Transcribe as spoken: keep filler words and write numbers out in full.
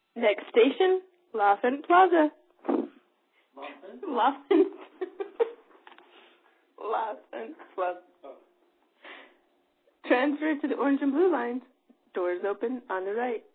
Next station, Laughing Plaza. Laughing? Laughing Plaza. Oh. Transfer to the orange and blue lines. Doors open on the right.